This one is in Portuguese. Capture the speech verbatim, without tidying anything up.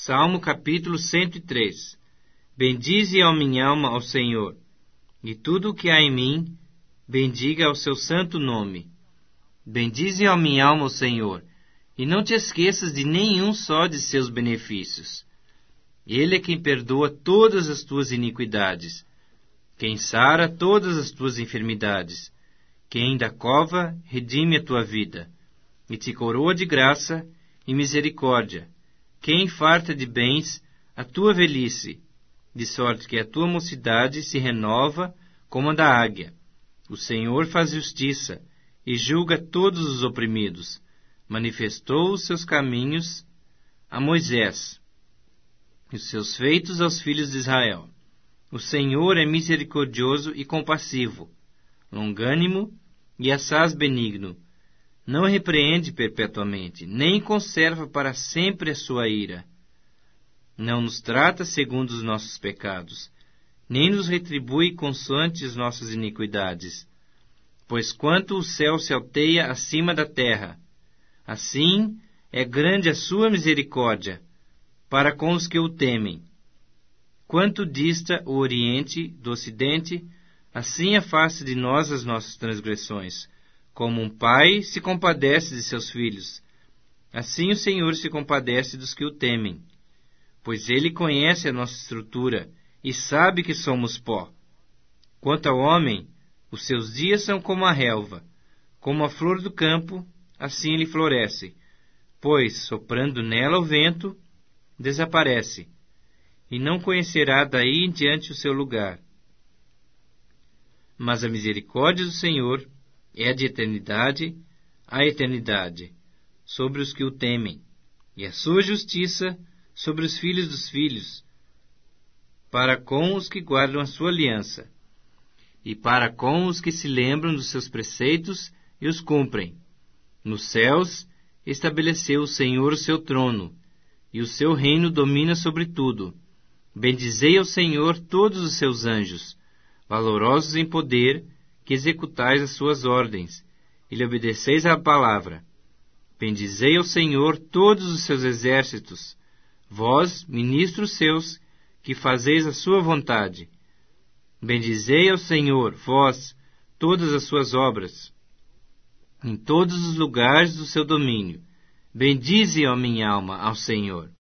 Salmo capítulo cento e três. Bendize, ó minha alma, ao Senhor, e tudo o que há em mim, bendiga ao seu santo nome. Bendize, ó minha alma, ao Senhor, e não te esqueças de nenhum só de seus benefícios. Ele é quem perdoa todas as tuas iniquidades, quem sara todas as tuas enfermidades, quem da cova redime a tua vida, e te coroa de graça e misericórdia, quem farta de bens a tua velhice, de sorte que a tua mocidade se renova como a da águia. O Senhor faz justiça e julga todos os oprimidos. Manifestou os seus caminhos a Moisés, e os seus feitos aos filhos de Israel. O Senhor é misericordioso e compassivo, longânimo e assaz benigno. Não repreende perpetuamente, nem conserva para sempre a sua ira. Não nos trata segundo os nossos pecados, nem nos retribui consoante as nossas iniquidades. Pois quanto o céu se alteia acima da terra, assim é grande a sua misericórdia para com os que o temem. Quanto dista o oriente do ocidente, assim afasta de nós as nossas transgressões. Como um pai se compadece de seus filhos, assim o Senhor se compadece dos que o temem. Pois ele conhece a nossa estrutura e sabe que somos pó. Quanto ao homem, os seus dias são como a relva, como a flor do campo, assim ele floresce. Pois, soprando nela o vento, desaparece, e não conhecerá daí em diante o seu lugar. Mas a misericórdia do Senhor é de eternidade a eternidade sobre os que o temem, e a sua justiça sobre os filhos dos filhos, para com os que guardam a sua aliança, e para com os que se lembram dos seus preceitos e os cumprem. Nos céus estabeleceu o Senhor o seu trono, e o seu reino domina sobre tudo. Bendizei ao Senhor todos os seus anjos, valorosos em poder, que executais as suas ordens, e lhe obedeceis à palavra. Bendizei ao Senhor todos os seus exércitos, vós, ministros seus, que fazeis a sua vontade. Bendizei ao Senhor, vós, todas as suas obras, em todos os lugares do seu domínio. Bendize, ó minha alma, ao Senhor.